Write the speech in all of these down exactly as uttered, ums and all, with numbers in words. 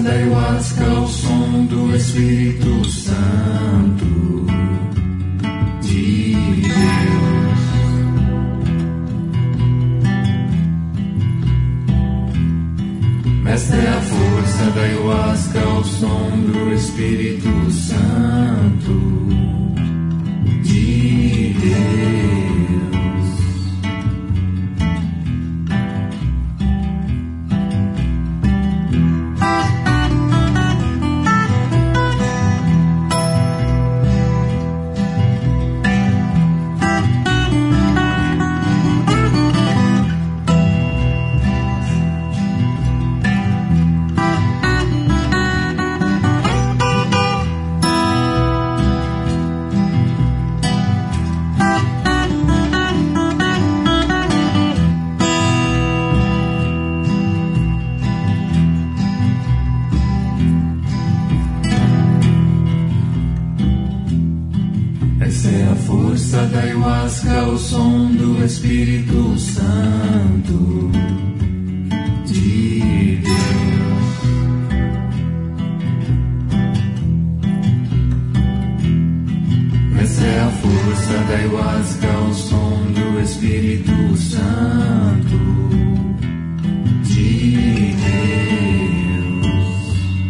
da ayahuasca ao som do Espírito Santo de Deus. Esta é a força da ayahuasca ao som do Espírito Santo de Deus. Da ayahuasca ao som do Espírito Santo de Deus. Essa é a força da ayahuasca ao som do Espírito Santo de Deus.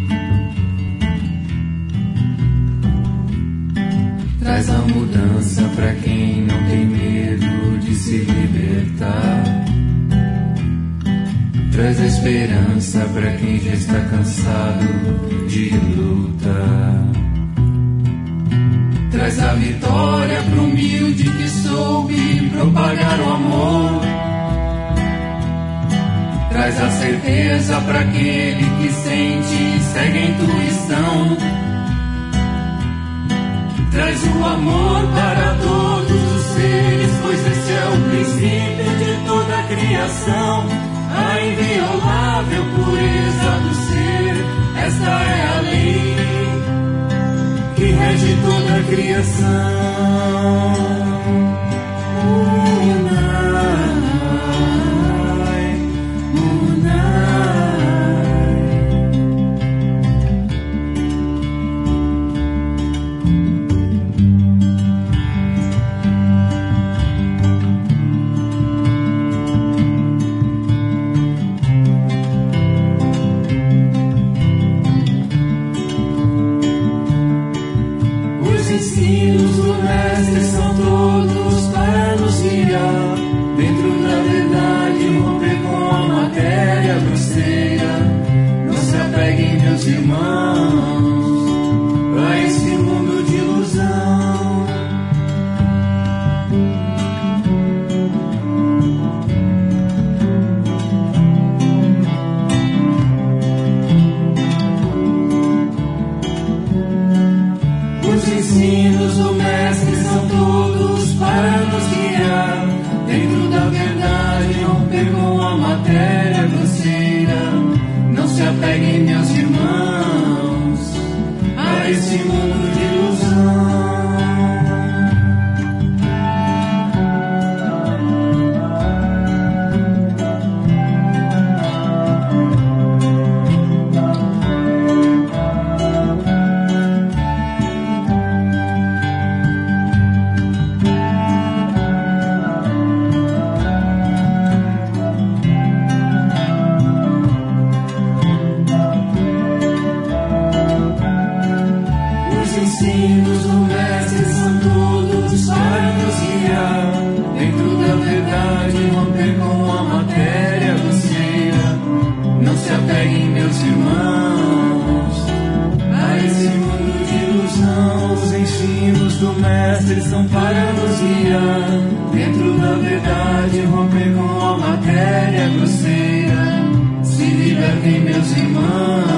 Traz a mudança para quem não tem medo de se libertar. Traz a esperança para quem já está cansado de lutar. Traz a vitória pro humilde que soube propagar o amor. Traz a certeza para aquele que sente e segue a intuição. Traz o amor para todos os seres, pois esse é o princípio de toda a criação. A inviolável pureza do ser, esta é a lei que rege toda a criação. São para nos guiar dentro da verdade, romper com a matéria grosseira. Se libertem, meus irmãos.